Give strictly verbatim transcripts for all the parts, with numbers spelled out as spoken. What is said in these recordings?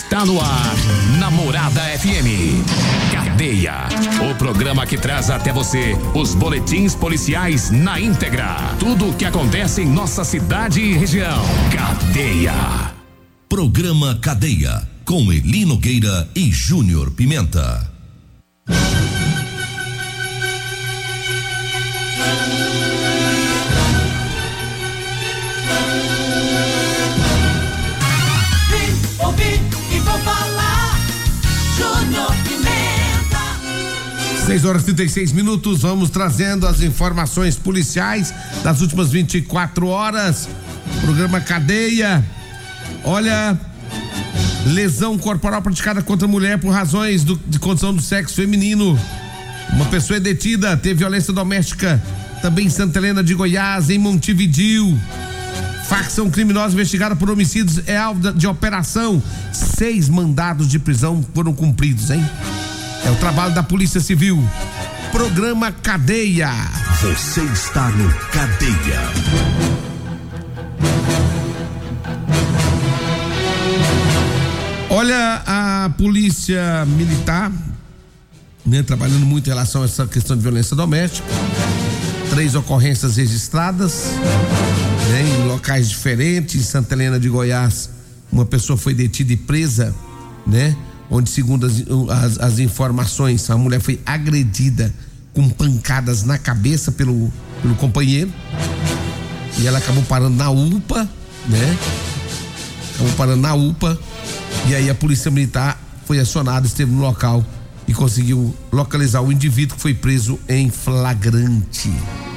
Está no ar, Namorada F M. Cadeia, o programa que traz até você os boletins policiais na íntegra. Tudo o que acontece em nossa cidade e região. Cadeia. Programa Cadeia, com Eli Nogueira e Júnior Pimenta. seis horas e trinta e seis minutos, vamos trazendo as informações policiais das últimas vinte e quatro horas. Programa Cadeia. Olha, lesão corporal praticada contra mulher por razões do, de condição do sexo feminino. Uma pessoa é detida, teve violência doméstica também em Santa Helena de Goiás, em Montevidéu. Facção criminosa investigada por homicídios é alvo de operação. Seis mandados de prisão foram cumpridos, hein? É o trabalho da Polícia Civil. Programa Cadeia. Você está no Cadeia. Olha, a Polícia Militar, né, trabalhando muito em relação a essa questão de violência doméstica. Três ocorrências registradas, né, em locais diferentes. Em Santa Helena de Goiás, uma pessoa foi detida e presa, né? Onde, segundo as, as, as informações, a mulher foi agredida com pancadas na cabeça pelo, pelo companheiro, e ela acabou parando na U P A, né? Acabou parando na U P A, e aí a Polícia Militar foi acionada, esteve no local e conseguiu localizar o indivíduo que foi preso em flagrante.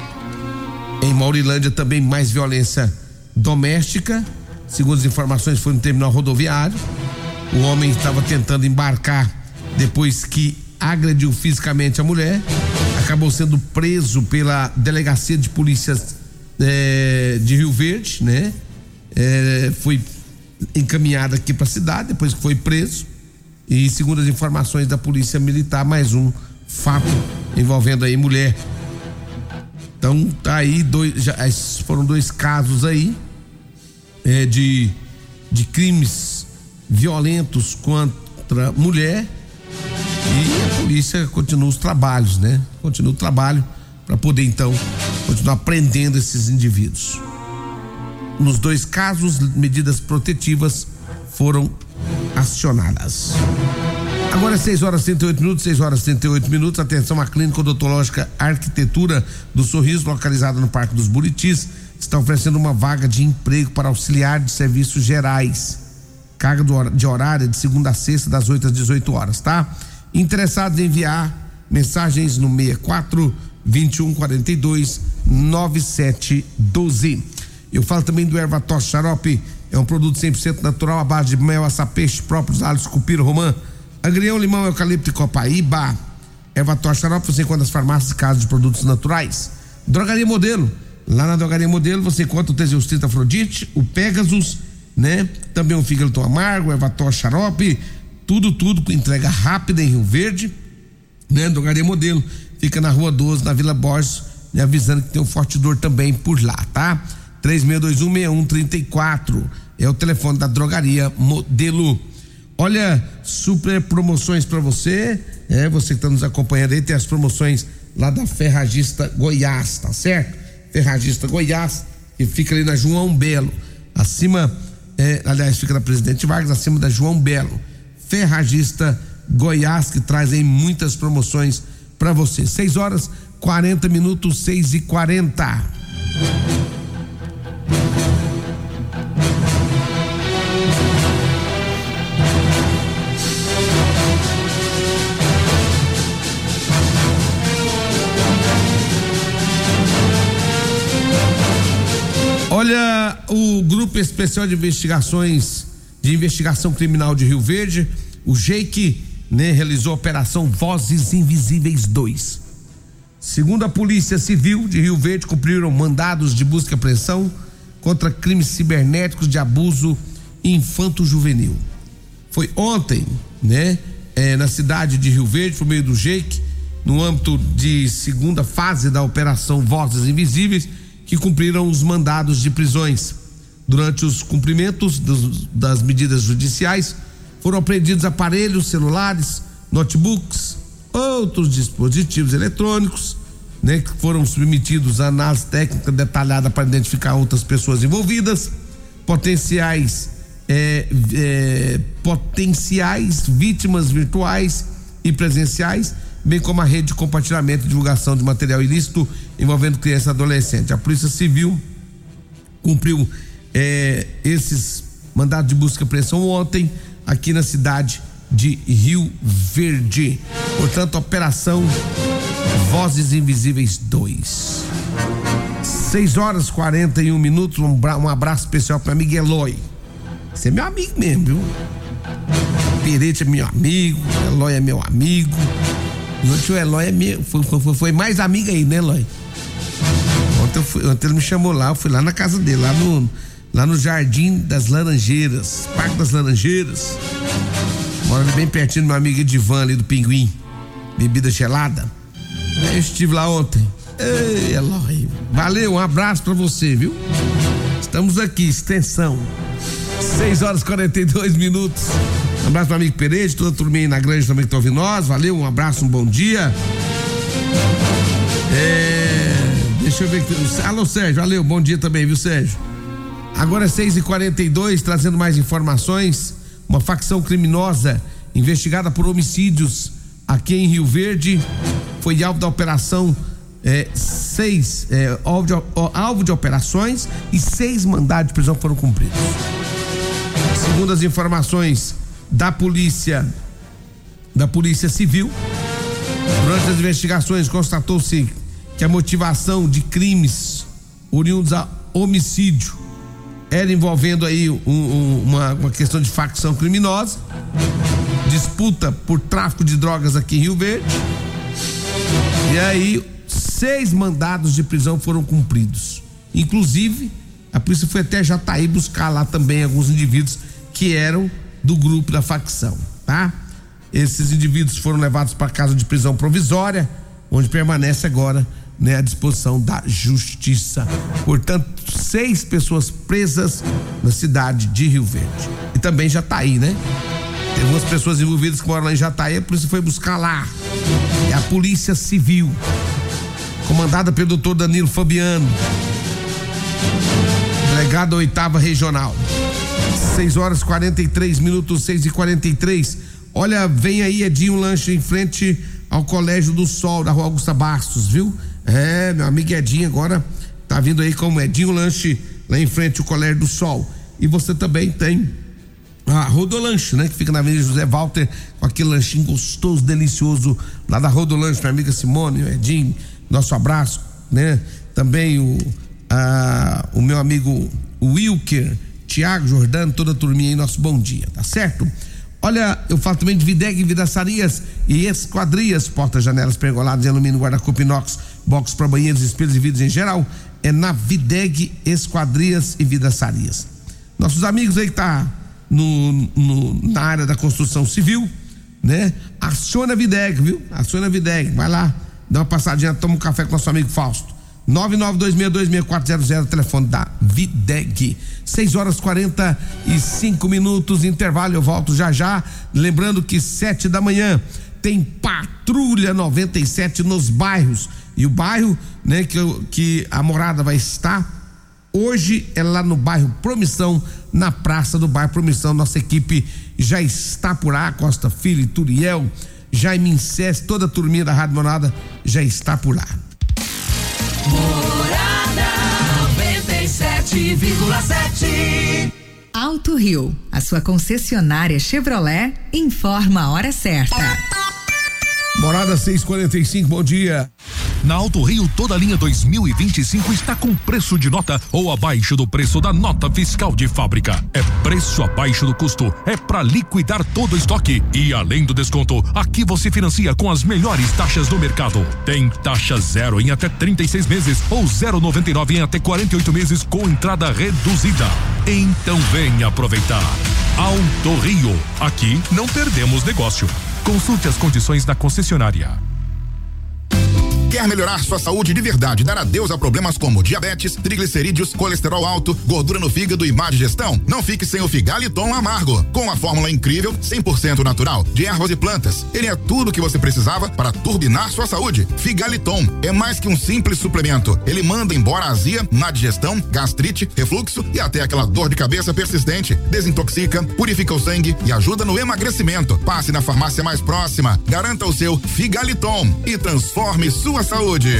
Em Maurilândia também mais violência doméstica, segundo as informações, foi no terminal rodoviário. O homem estava tentando embarcar depois que agrediu fisicamente a mulher, acabou sendo preso pela Delegacia de Polícia é, de Rio Verde, né? É, foi encaminhado aqui para a cidade depois que foi preso, e segundo as informações da Polícia Militar, mais um fato envolvendo aí mulher. Então tá aí dois, já foram dois casos aí é, de de crimes violentos contra mulher, e a polícia continua os trabalhos, né? Continua o trabalho para poder então continuar prendendo esses indivíduos. Nos dois casos, medidas protetivas foram acionadas. Agora é seis horas e trinta e oito minutos, seis horas e trinta e oito minutos. Atenção, a Clínica Odontológica Arquitetura do Sorriso, localizada no Parque dos Buritis, está oferecendo uma vaga de emprego para auxiliar de serviços gerais. Carga de horário de segunda a sexta, das oito às dezoito horas, tá? Interessados em enviar mensagens no seis quatro, vinte e um, quarenta e dois, noventa e sete, doze. Eu falo também do Ervatos Xarope, é um produto cem por cento natural à base de mel, açapeixe, próprios alhos, cupira, romã, agrião, limão, eucalipto e copaíba. Ervatos Xarope você encontra nas farmácias e casas de produtos naturais. Drogaria Modelo, lá na Drogaria Modelo você encontra o Teseus-trita Afrodite, o Pegasus, né? Também o fígado tão amargo, Ervatos Xarope, tudo, tudo com entrega rápida em Rio Verde, né? Drogaria Modelo, fica na Rua doze, na Vila Borges, me avisando que tem um forte dor também por lá, tá? três seis dois um, seis um três quatro é o telefone da Drogaria Modelo. Olha, super promoções para você, é, você que tá nos acompanhando aí, tem as promoções lá da Ferragista Goiás, tá certo? Ferragista Goiás, que fica ali na João Belo, acima É, aliás, fica na Presidente Vargas, acima da João Belo. Ferragista Goiás, que traz aí muitas promoções para você. seis horas, quarenta minutos, seis e quarenta. Olha, o Grupo Especial de Investigações de Investigação Criminal de Rio Verde, o GEIC, né, realizou a Operação Vozes Invisíveis dois. Segundo a Polícia Civil de Rio Verde, cumpriram mandados de busca e apreensão contra crimes cibernéticos de abuso infanto-juvenil. Foi ontem, né, é, na cidade de Rio Verde, por meio do GEIC, no âmbito de segunda fase da Operação Vozes Invisíveis, que cumpriram os mandados de prisões. Durante os cumprimentos dos, das medidas judiciais, Foram apreendidos aparelhos celulares, notebooks, outros dispositivos eletrônicos, né, que foram submetidos a análise técnica detalhada para identificar outras pessoas envolvidas, potenciais é, é, potenciais vítimas virtuais e presenciais, bem como a rede de compartilhamento e divulgação de material ilícito envolvendo criança e adolescente. A Polícia Civil cumpriu é, esses mandados de busca e apreensão ontem aqui na cidade de Rio Verde. Portanto, Operação Vozes Invisíveis dois. seis horas e quarenta e um minutos. Um, um abraço especial para amigo Eloy. Você é meu amigo mesmo, viu? Perete é meu amigo, Eloy é meu amigo. E ontem o Eloy é meu, foi, foi, foi mais amigo aí, né, Eloy? Ontem, eu fui, ontem ele me chamou lá, eu fui lá na casa dele, lá no, lá no Jardim das Laranjeiras, Parque das Laranjeiras. Mora ali bem pertinho do meu amigo Edivan ali do Pinguim. Bebida gelada. Eu estive lá ontem. Ei, Eloy. Valeu, um abraço pra você, viu? Estamos aqui, extensão. seis horas e quarenta e dois minutos. Um abraço pro amigo Pereira, toda a turminha aí na grande também que tá ouvindo nós. Valeu, um abraço, um bom dia. É. Deixa eu ver aqui. Alô, Sérgio, valeu, bom dia também, viu, Sérgio? Agora é seis e quarenta e dois, trazendo mais informações. Uma facção criminosa investigada por homicídios aqui em Rio Verde foi alvo da operação é, seis é, alvo, de, alvo de operações e seis mandados de prisão foram cumpridos. Segundo as informações da polícia da polícia civil, durante as investigações constatou-se que a motivação de crimes oriundos a homicídio era envolvendo aí um, um, uma, uma questão de facção criminosa, disputa por tráfico de drogas aqui em Rio Verde. E aí seis mandados de prisão foram cumpridos. Inclusive, a polícia foi até Jataí buscar lá também alguns indivíduos que eram do grupo da facção, tá? Esses indivíduos foram levados para casa de prisão provisória, onde permanece agora, né, à disposição da justiça. Portanto, seis pessoas presas na cidade de Rio Verde. E também Jataí, né? Tem algumas pessoas envolvidas que moram lá em Jataí, a polícia foi buscar lá. É a Polícia Civil, comandada pelo doutor Danilo Fabiano, delegado da oitava regional. seis horas e quarenta e três minutos, seis e quarenta e três. Olha, vem aí Edinho Lanche em frente ao Colégio do Sol, da Rua Augusta Bastos, viu? É, meu amigo Edinho agora tá vindo aí como Edinho Lanche lá em frente ao Colégio do Sol. E você também tem a Rodolanche, né? Que fica na Avenida José Walter, com aquele lanchinho gostoso, delicioso lá da Rodolanche, minha amiga Simone, o Edinho, nosso abraço, né? Também o, a, o meu amigo Wilker, Tiago Jordano, toda a turminha aí, nosso bom dia, tá certo? Olha, eu falo também de Videg, vidraçarias e esquadrias, portas, janelas, pergoladas em alumínio, guarda-corpo inox, box para banheiros, espelhos e vidros em geral, é na Videg, esquadrias e vidraçarias. Nossos amigos aí que tá no, no, na área da construção civil, né? Aciona a Videg, viu? Aciona a Videg, vai lá, dá uma passadinha, toma um café com nosso amigo Fausto. nove nove dois seis dois seis quatro zero zero, telefone da Videg. seis horas e quarenta e cinco minutos, intervalo, eu volto já já. Lembrando que sete da manhã tem Patrulha noventa e sete nos bairros. E o bairro, né, que, que a morada vai estar hoje é lá no bairro Promissão, na praça do bairro Promissão. Nossa equipe já está por lá, Costa Filho, Turiel, Jaime Incés, toda a turminha da Rádio Morada já está por lá. Morada noventa e sete vírgula sete. Alto Rio, a sua concessionária Chevrolet, informa a hora certa. Morada seis e quarenta e cinco, bom dia. Na Alto Rio, toda a linha dois mil e vinte e cinco está com preço de nota ou abaixo do preço da nota fiscal de fábrica. É preço abaixo do custo, é para liquidar todo o estoque. E além do desconto, aqui você financia com as melhores taxas do mercado. Tem taxa zero em até trinta e seis meses ou zero vírgula noventa e nove em até quarenta e oito meses com entrada reduzida. Então venha aproveitar. Alto Rio, aqui não perdemos negócio. Consulte as condições da concessionária. Quer melhorar sua saúde de verdade, dar adeus a problemas como diabetes, triglicerídeos, colesterol alto, gordura no fígado e má digestão? Não fique sem o Figaliton Amargo. Com a fórmula incrível, cem por cento natural, de ervas e plantas. Ele é tudo o que você precisava para turbinar sua saúde. Figaliton é mais que um simples suplemento. Ele manda embora a azia, má digestão, gastrite, refluxo e até aquela dor de cabeça persistente. Desintoxica, purifica o sangue e ajuda no emagrecimento. Passe na farmácia mais próxima, garanta o seu Figaliton e transforme sua saúde.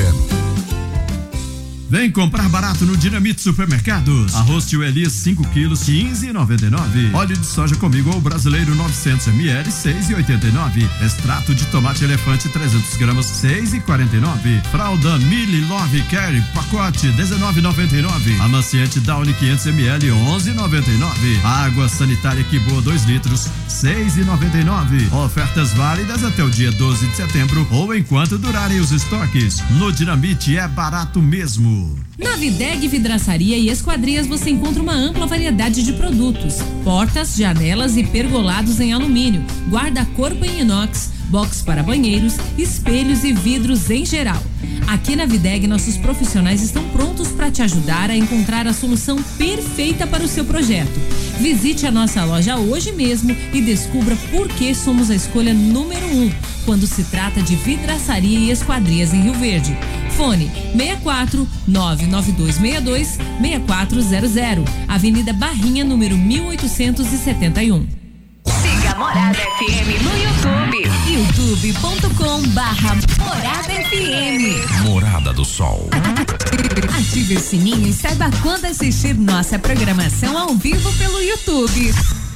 Vem comprar barato no Dinamite Supermercados. Arroz Tio Elias cinco quilos, quinze e noventa e nove. Óleo de soja comigo ou brasileiro novecentos mililitros, seis e oitenta e nove. Extrato de tomate elefante trezentos gramas, seis e quarenta e nove. Fralda Mili Love Care pacote dezenove e noventa e nove. Amaciante Downy quinhentos mililitros, onze e noventa e nove. Água sanitária Kiboa dois litros, seis e noventa e nove. Ofertas válidas até o dia doze de setembro ou enquanto durarem os estoques. No Dinamite é barato mesmo. Na Videg Vidraçaria e Esquadrias você encontra uma ampla variedade de produtos: portas, janelas e pergolados em alumínio, guarda-corpo em inox, box para banheiros, espelhos e vidros em geral. Aqui na Videg nossos profissionais estão prontos para te ajudar a encontrar a solução perfeita para o seu projeto. Visite a nossa loja hoje mesmo e descubra por que somos a escolha número um quando se trata de vidraçaria e esquadrias em Rio Verde. Fone seis quatro nove nove dois seis dois seis quatro zero zero, Avenida Barrinha, número mil oitocentos e setenta e um. Siga Morada F M no YouTube, youtube ponto com barra Morada F M. Morada do Sol. Ative o sininho e saiba quando assistir nossa programação ao vivo pelo YouTube.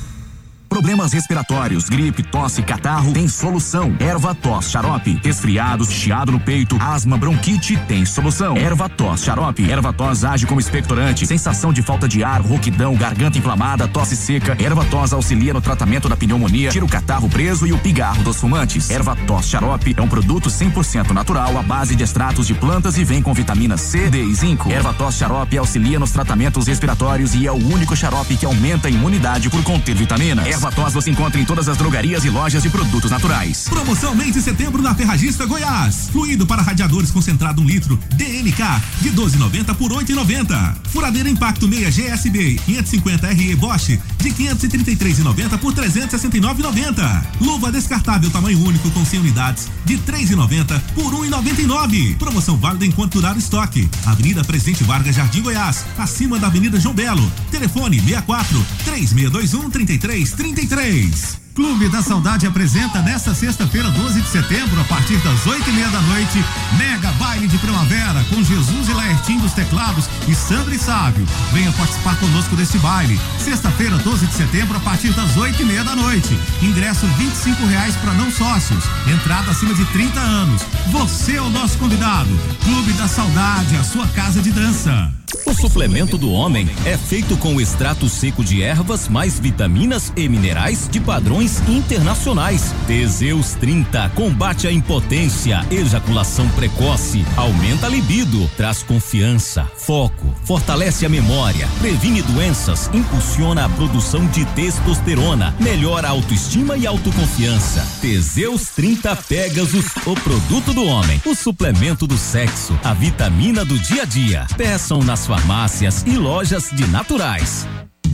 Problemas respiratórios, gripe, tosse, catarro, tem solução. Erva-tos Xarope. Resfriados, chiado no peito, asma, bronquite, tem solução. Erva-tos Xarope. Erva-tos age como expectorante, sensação de falta de ar, rouquidão, garganta inflamada, tosse seca. Erva-tos auxilia no tratamento da pneumonia, tira o catarro preso e o pigarro dos fumantes. Erva-tos Xarope é um produto cem por cento natural à base de extratos de plantas e vem com vitamina C, D e zinco. Erva-tos Xarope auxilia nos tratamentos respiratórios e é o único xarope que aumenta a imunidade por conter vitaminas. Erva-tos você encontra em todas as drogarias e lojas de produtos naturais. Promoção mês de setembro na Ferragista Goiás. Fluido para radiadores concentrado um litro D N K de doze e noventa por oito e noventa. Furadeira Impacto seis G S B quinhentos e cinquenta R E Bosch de quinhentos e trinta e três e noventa por trezentos e sessenta e nove e noventa. Luva descartável tamanho único com cem unidades de três e noventa por um e noventa e nove. Promoção válida enquanto durar o estoque. Avenida Presidente Vargas, Jardim Goiás, acima da Avenida João Belo. Telefone seis quatro três seis dois um três três trinta e três. Clube da Saudade apresenta nesta sexta-feira, doze de setembro, a partir das oito e meia da noite, mega baile de primavera com Jesus e Laertim dos teclados e Sandra e Sávio. Venha participar conosco deste baile. Sexta-feira, doze de setembro, a partir das oito e meia da noite. Ingresso vinte e cinco reais para não sócios. Entrada acima de trinta anos. Você é o nosso convidado. Clube da Saudade, a sua casa de dança. O suplemento do homem é feito com extrato seco de ervas mais vitaminas e minerais de padrões internacionais. Teseus trinta combate a impotência, ejaculação precoce, aumenta a libido, traz confiança, foco, fortalece a memória, previne doenças, impulsiona a produção de testosterona, melhora a autoestima e autoconfiança. Teseus trinta Pegasus, o produto do homem, o suplemento do sexo, a vitamina do dia a dia. Peçam nas farmácias e lojas de naturais.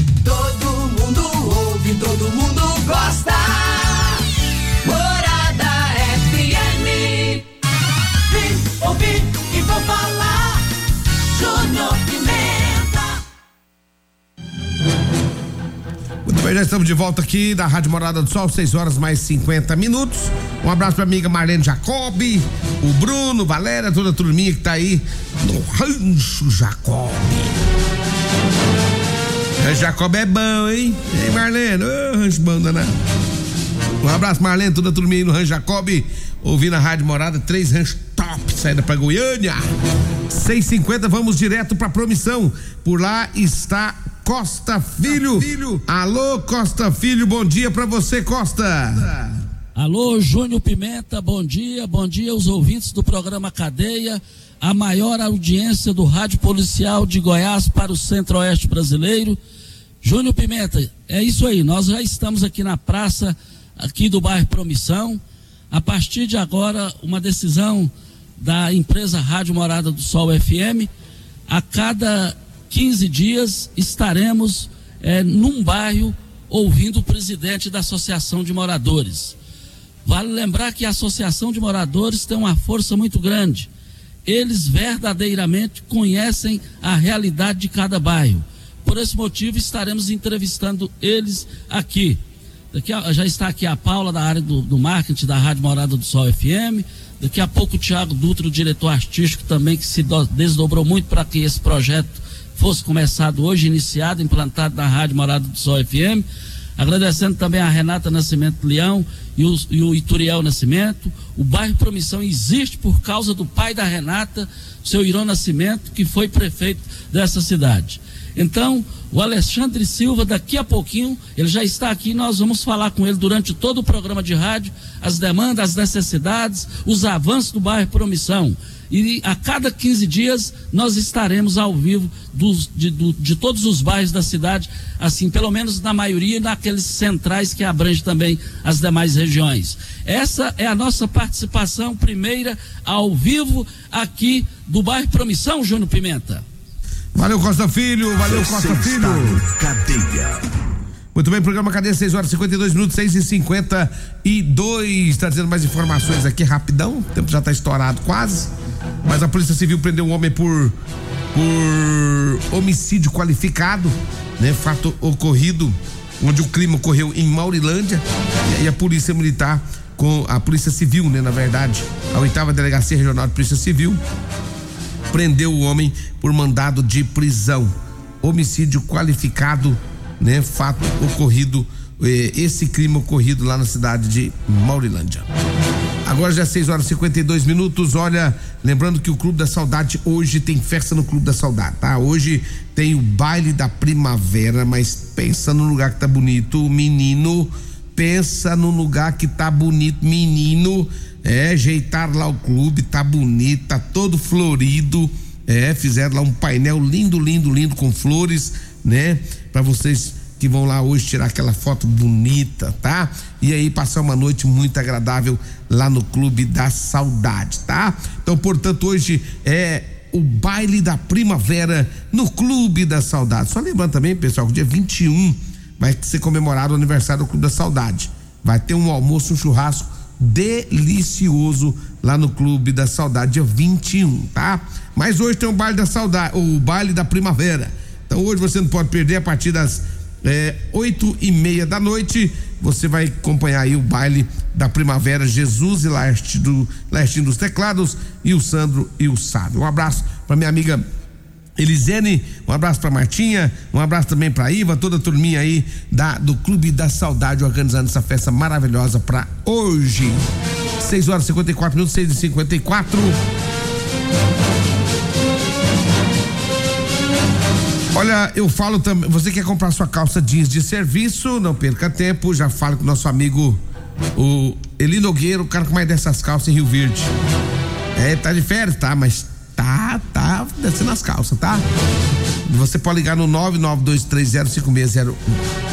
Todo mundo ouve, todo mundo gosta. Morada F M. Vim ouvir e vou falar. Júnior Pimenta. Muito bem, já estamos de volta aqui da Rádio Morada do Sol, seis horas mais cinquenta minutos. Um abraço pra amiga Marlene Jacobi, o Bruno, Valéria, toda a turminha que tá aí no Rancho Jacobi. Rancho Jacobi é bom, hein? Ei, Marlene, ô, oh, rancho bom danado. Um abraço, Marlene, toda a turminha aí no Rancho Jacobi, ouvindo a Rádio Morada, três ranchos top, saída pra Goiânia. seis e cinquenta, vamos direto pra Promissão. Por lá está Costa Filho. Filho. Alô, Costa Filho, bom dia pra você, Costa. Alô, Júnior Pimenta, bom dia, bom dia aos ouvintes do programa Cadeia, a maior audiência do rádio policial de Goiás para o centro-oeste brasileiro. Júnior Pimenta, é isso aí, nós já estamos aqui na praça, aqui do bairro Promissão. A partir de agora, uma decisão da empresa Rádio Morada do Sol F M. A cada quinze dias estaremos é, num bairro ouvindo o presidente da Associação de Moradores. Vale lembrar que a Associação de Moradores tem uma força muito grande. Eles verdadeiramente conhecem a realidade de cada bairro. Por esse motivo estaremos entrevistando eles aqui. Daqui a, já está aqui a Paula da área do, do marketing da Rádio Morada do Sol F M. Daqui a pouco o Tiago Dutra, o diretor artístico também, que se do, desdobrou muito para que esse projeto fosse começado hoje, iniciado, implantado na Rádio Morada do Sol F M. Agradecendo também a Renata Nascimento Leão e o, e o Ituriel Nascimento. O bairro Promissão existe por causa do pai da Renata, o seu Irão Nascimento, que foi prefeito dessa cidade. Então, o Alexandre Silva, daqui a pouquinho, ele já está aqui, nós vamos falar com ele durante todo o programa de rádio, as demandas, as necessidades, os avanços do bairro Promissão. E a cada quinze dias nós estaremos ao vivo dos, de, do, de todos os bairros da cidade, assim, pelo menos na maioria, naqueles centrais que abrangem também as demais regiões. Essa é a nossa participação primeira ao vivo aqui do bairro Promissão, Júnior Pimenta. Valeu, Costa Filho, valeu, Você Costa Filho. Cadeia. Muito bem, programa Cadeia, seis horas e cinquenta e dois minutos, seis e cinquenta e dois. Está dizendo mais informações aqui rapidão. O tempo já está estourado quase. Mas a Polícia Civil prendeu um homem por, por homicídio qualificado, né? Fato ocorrido onde o crime ocorreu em Maurilândia. E aí a Polícia Militar, com a Polícia Civil, né? Na verdade, a oitava Delegacia Regional de Polícia Civil, prendeu o homem por mandado de prisão. Homicídio qualificado, né? Fato ocorrido, eh, esse crime ocorrido lá na cidade de Maurilândia. Agora já é seis horas e cinquenta e dois minutos. Olha, lembrando que o Clube da Saudade hoje tem festa no Clube da Saudade, tá? Hoje tem o baile da primavera, mas pensa no lugar que tá bonito, menino. Pensa no lugar que tá bonito, menino. É, ajeitar lá o clube, tá bonito, tá todo florido. É, fizeram lá um painel lindo, lindo, lindo com flores, né? Pra vocês que vão lá hoje tirar aquela foto bonita, tá? E aí passar uma noite muito agradável lá no Clube da Saudade, tá? Então, portanto, hoje é o baile da primavera no Clube da Saudade. Só lembrando também, pessoal, que dia vinte e um vai ser comemorado o aniversário do Clube da Saudade. Vai ter um almoço, um churrasco delicioso lá no Clube da Saudade, dia vinte e um, tá? Mas hoje tem o baile da saudade, o baile da primavera. Então hoje você não pode perder, a partir das é, oito e meia da noite, você vai acompanhar aí o baile da primavera. Jesus e Laerte do Laertinho dos Teclados e o Sandro e o Sábio. Um abraço para minha amiga Elisene, um abraço pra Martinha, um abraço também pra Iva, toda a turminha aí da, do Clube da Saudade, organizando essa festa maravilhosa pra hoje. seis horas e cinquenta e quatro minutos, seis e cinquenta e quatro. Olha, eu falo também, você quer comprar sua calça jeans de serviço, não perca tempo, já fala com o nosso amigo o Eli Nogueira, o cara que mais dessas calças em Rio Verde. É, tá de férias, tá, mas tá, tá descendo as calças, tá? Você pode ligar no nove nove dois três zero cinco seis zero um.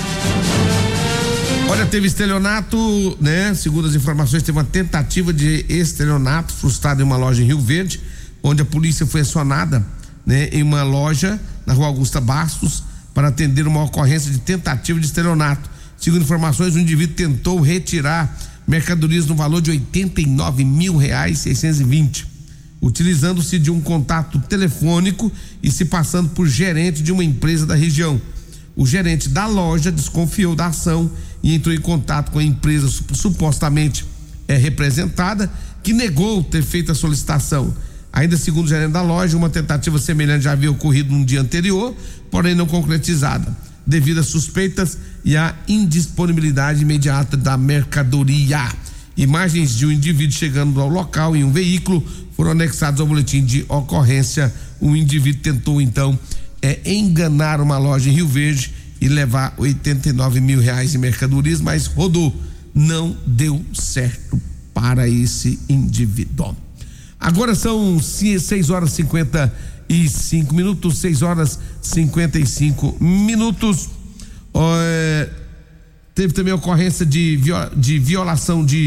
Olha, teve estelionato, né? Segundo as informações, teve uma tentativa de estelionato frustrado em uma loja em Rio Verde, onde a polícia foi acionada, né? Em uma loja na Rua Augusta Bastos para atender uma ocorrência de tentativa de estelionato. Segundo informações, o indivíduo tentou retirar mercadorias no valor de oitenta e nove mil reais seiscentos e vinte, utilizando-se de um contato telefônico e se passando por gerente de uma empresa da região. O gerente da loja desconfiou da ação e entrou em contato com a empresa supostamente é, representada, que negou ter feito a solicitação. Ainda segundo o gerente da loja, uma tentativa semelhante já havia ocorrido no dia anterior, porém não concretizada, devido às suspeitas e à indisponibilidade imediata da mercadoria. Imagens de um indivíduo chegando ao local em um veículo foram anexados ao boletim de ocorrência. O indivíduo tentou então é, enganar uma loja em Rio Verde e levar oitenta e nove mil reais em mercadorias, mas rodou. Não deu certo para esse indivíduo. Agora são seis horas e cinquenta e cinco minutos, seis horas e cinquenta e cinco minutos. É, teve também ocorrência de, viola, de violação de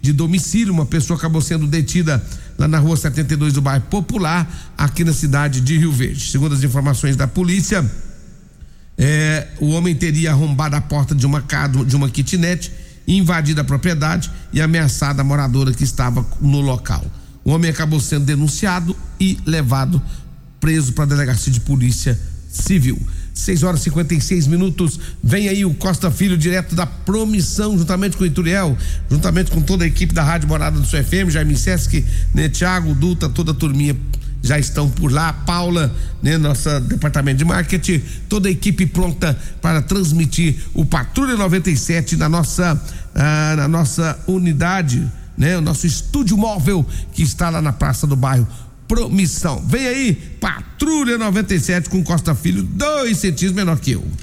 de domicílio. Uma pessoa acabou sendo detida lá na rua setenta e dois do bairro Popular, aqui na cidade de Rio Verde. Segundo as informações da polícia, é, o homem teria arrombado a porta de uma casa, de uma kitnet, invadido a propriedade e ameaçado a moradora que estava no local. O homem acabou sendo denunciado e levado preso para a delegacia de polícia civil. seis horas e cinquenta e seis minutos. Vem aí o Costa Filho, direto da Promissão, juntamente com o Ituriel, juntamente com toda a equipe da Rádio Morada do Sul F M, Jaime Sesc, né, Thiago, Duta, toda a turminha já estão por lá, Paula, né, nossa departamento de marketing, toda a equipe pronta para transmitir o Patrulha noventa e sete na nossa, ah, na nossa unidade, né, o nosso estúdio móvel que está lá na Praça do Bairro Promissão. Vem aí, Patrulha noventa e sete com Costa Filho, dois centímetros menor que eu.